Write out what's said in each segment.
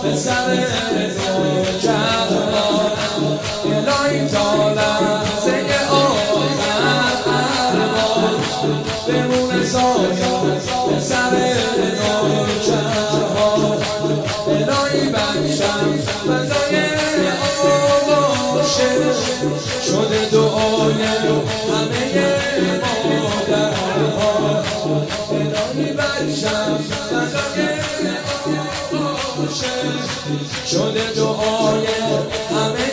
پسر نوجوان الهی تا لحظه آخر ارواح بمونه سایه پسر نوجوان الهی بچم فدای آغوشه شده دعای همه مادرها الهی بچم فدای آغوشه شده دعای همه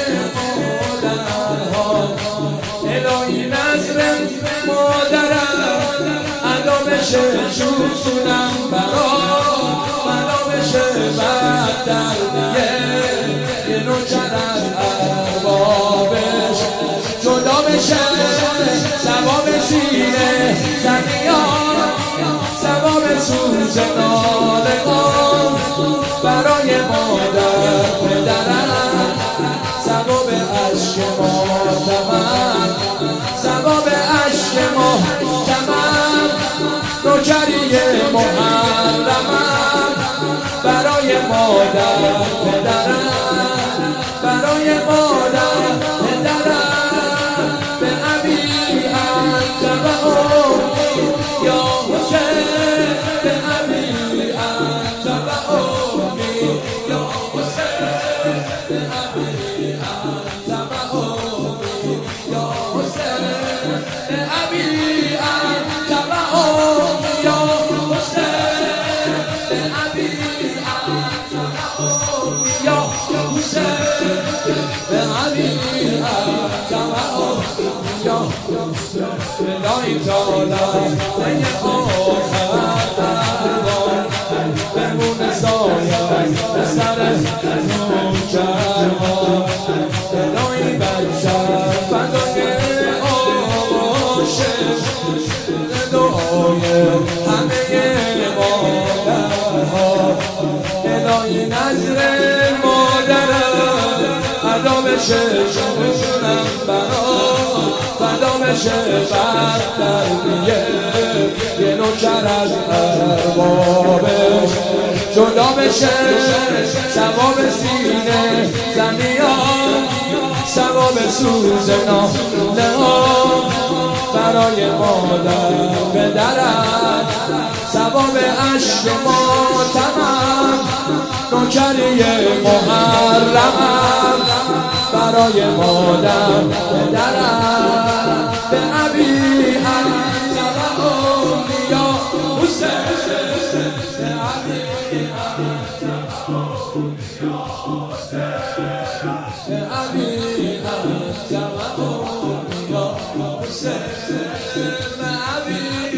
مادرها الهی نظر مادرم ادا بشه جونم بلا بشه بعد درمیه یه نوچر از اربابش جدا بشه ثواب سینه زنیان ثواب سوز نالگان برای مادر پدرم ثواب عشق ماتمم ثواب عشق ماتمم نوکری محرمم برای مادر پدرم برای مادر پدرم به ابی انت و امی یا حسین به ابی انت و امی یا حسین به ابی انت و امی یا حسین به ابی انت و امی یا حسین به ابی انت و امی یا حسین به ابی انت و امی یا الهی تعالی زنگ آخر ارواح بمونه سایه پسر نوجوان الهی بچم فدای آغوشه دعای همه مادرها الهی نظر مادرم ادا بشه جونم فدا بشه بعد درمیه یه نوکر از اربابش جدا بشه ثواب سینه زنیان ثواب سوز نالهان برای مادر پدرم ثواب عشق ماتمم نوکری محرمم برای مادر پدرم به ابی انت و امی یا حسین به ابی انت و امی یا حسین به ابی انت و امی یا حسین به ابی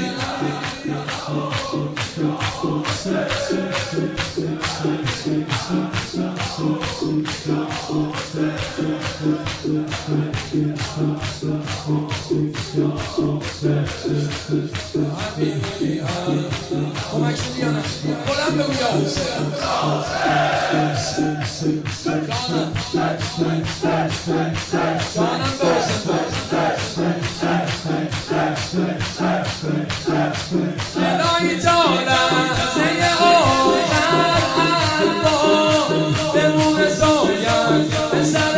کمک شدی یا نه؟ بلند بگو یا حسین جانم به حسین الهی تعالی زنگ آخر ارواح بمونه سایه پسر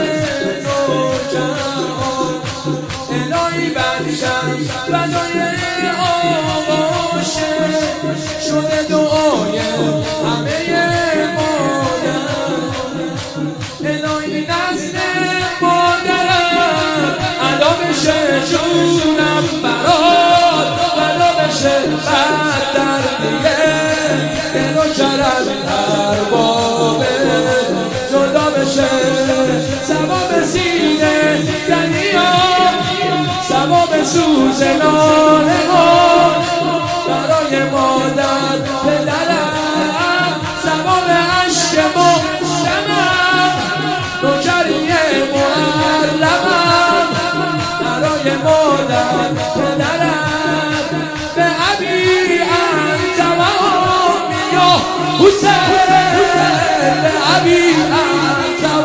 نوجوان الهی بچم فدای آغوشه شده دعای همه مادر الهی نزد مادرم ادا بشه جونم برات بلا بشه بعد درمیه یه نوکر از اربابه جدا بشه ثواب سینه زنیان ثواب سوز نالگان برای مادر پدرم ثواب عشق ماتمم نوکری محرمم برای مادر پدرم به ابی انت و امی یا حسین به ابی انت و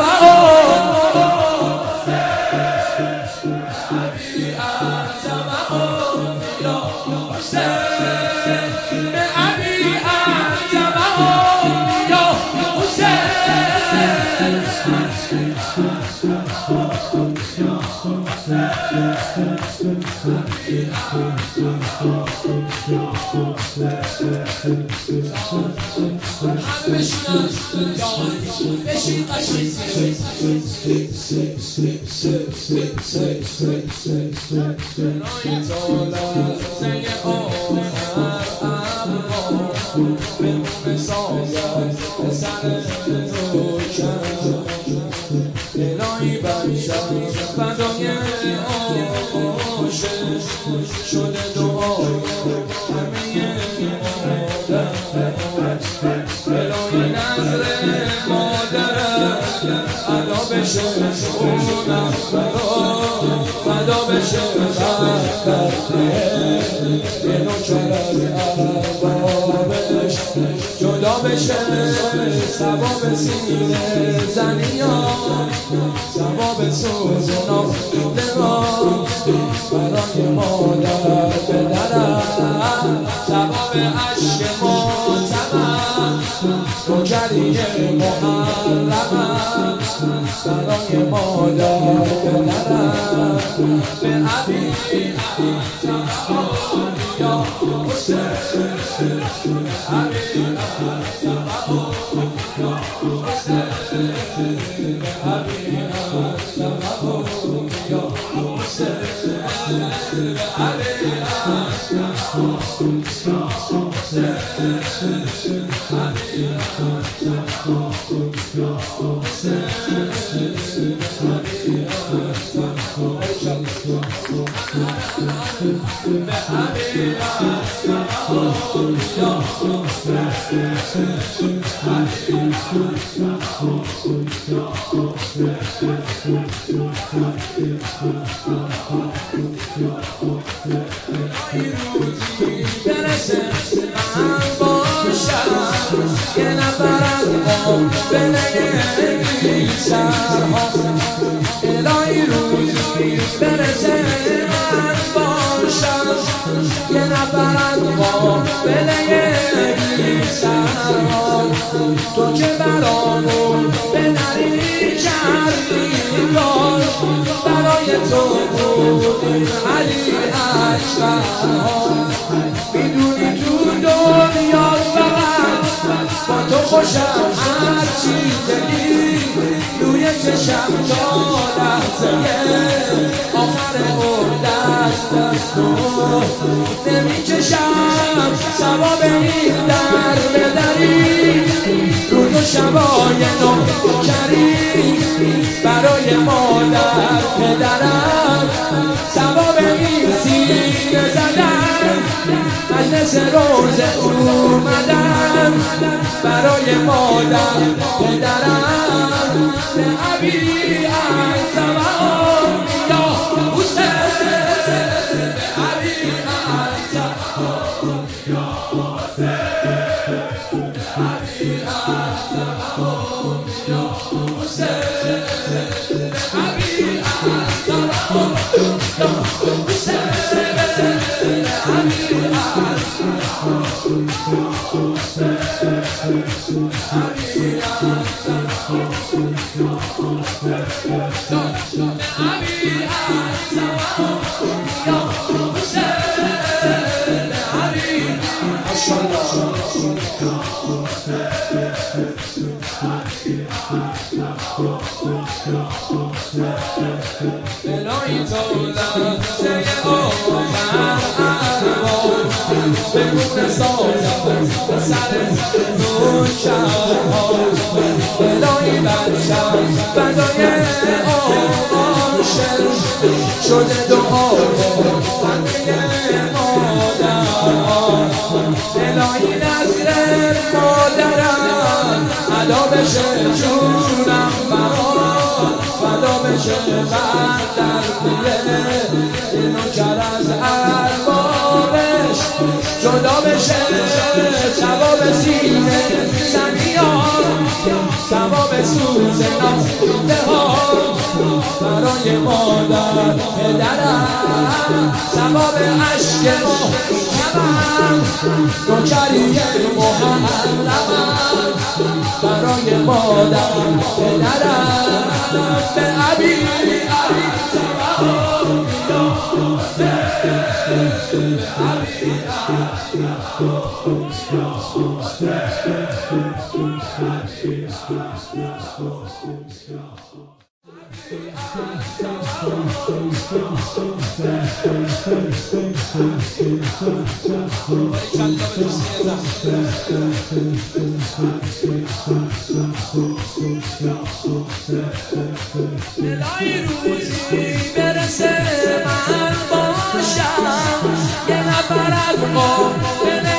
حسین باشی قشنگ برای تو لحظه آخر ابرها بمونه سازد به سر تو کم الهی بچم فدای عاشق شده دعای همه الهی نظر مادرم ادا بشه جونم فدا بشه یه نوکر از اربابش جدا بشه ثواب سینه زنیان ثواب سوز نافله را برای مادر پدرم ثواب عشق معتبر نوکری محرمم برای مادر پدرم به ابی یا حسین ابی یه نفر از ما به نگیسرها الهی روزی برسه من باشم یه نفر از ما به نگیسرها تو که برامون به نری کردی برای تو بودیم علی اکبرها میدونی تو دنیا با تو خوشم هرچی دلی روی چشم تا لحظه آخر اون دست تو نمیکشم ثواب این در بدری روز و شبای نوکری برای مادر پدرم ثواب این سینه زدن مجلس روز اومدم برای مادر پدرم به ابی انتباه یا حسین به ابی انتباه یا حسین به ابی انتباه یا حسین به ابی انتباه یا حسین به ابی الهی تو لحظه آخر ارباب بمونه سازم به سر نوکرها الهی بچم فدای عاشق شده دعای همه مادرها الهی نظر مادرم ادا بشه جونم فدا بشه در دیه این نوکر از اربابش جدا بشه ثواب سینه زنیان ثواب سوز نافله ها برای مادر پدرم ثواب عشق محترم نوکری محرمم برای مادر پدرم به ابی انتباه یا حسین الهی روزی برسه من باشم یه نفر از قابله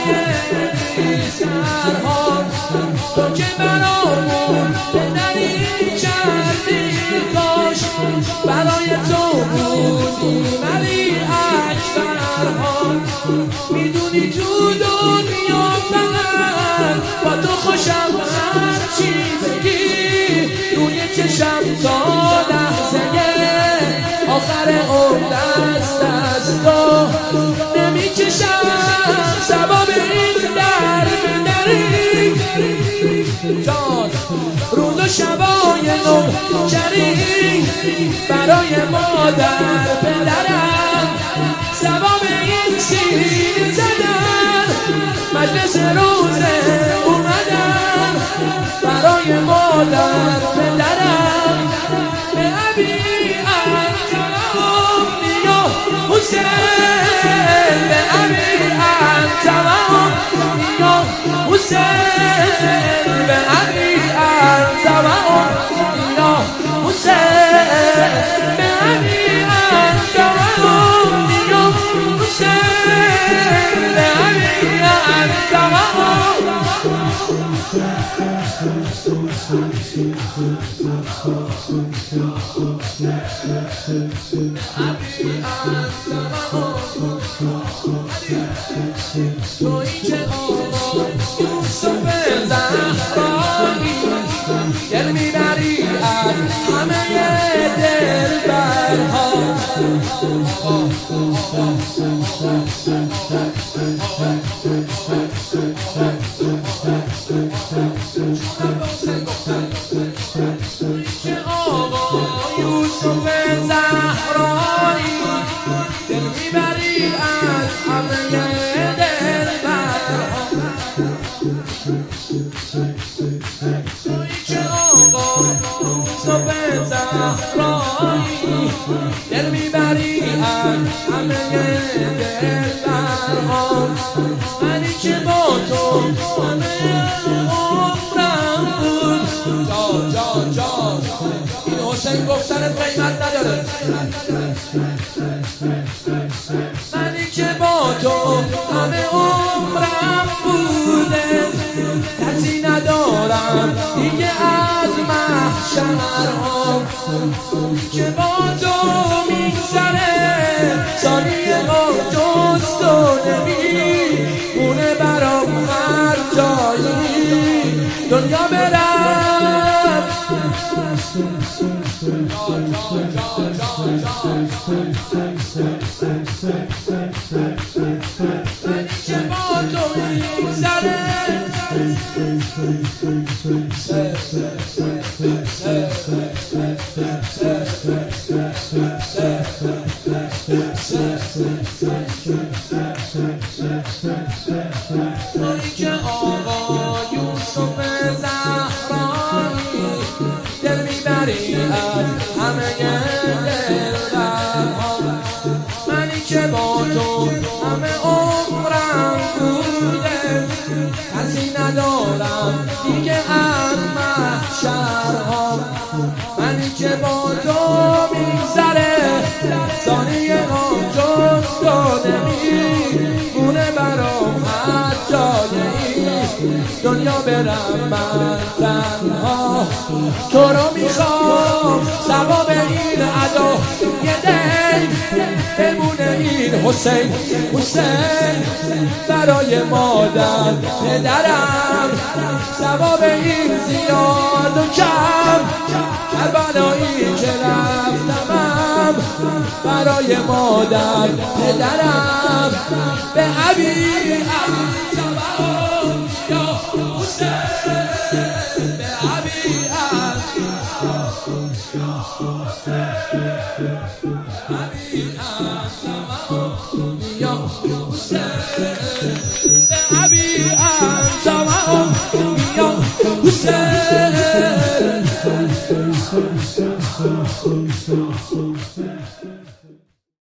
سرها تو که برامون پدری کردی کاش برای تو بودی ولی اکبرها میدونی تو دنیا فقط با تو خوشم هرچی بگی روی چشم تا لحظه آخر عمر دست از تو نمیکشم ثواب این در بدری جان روز و شبای نوکری برای مادر پدرم ثواب این سینه زدن مجلس روزه اومدن برای مادر پدرم به ابی انت و امی یا حسین به ابی انت و امی یا حسین به ابی انت و امی یا حسین به ابی انت و امی یا حسین به ابی انت و تویی که آقا یوسف زهرایی دل میبری از همه دلبرها تویی که آقا یوسف زهرایی دل میبری از همه دل میبری از همه دلبرها منی که با تو همه عمرم بود جان این حسین گفتنت قیمت نداره منی که با تو همه عمرم بوده کسی ندارم دیگه از محشرها که با تو میگذره ثانیه ما جز تو نمیمونه برام هر جایی دنیا برم منی که با تو میگذره تویی که آقا یوسف زهرایی دل میبری از همه دلبرها منی که با تو همه عمرم بوده کسی ندارم دیگه از محشرها منی که با تو میگذره ثانیه ها جز تو نمیمونه برام هر جایی دنیا برم من تنها تو رو میخوام ثواب این ادا یه دل بمونه این حسین برای مادر پدرم ثواب این زیاد و کم کربلایی که رفتمم برای مادر پدرم به ابی انت و امی یا حسین به ابی انت و امی یا حسین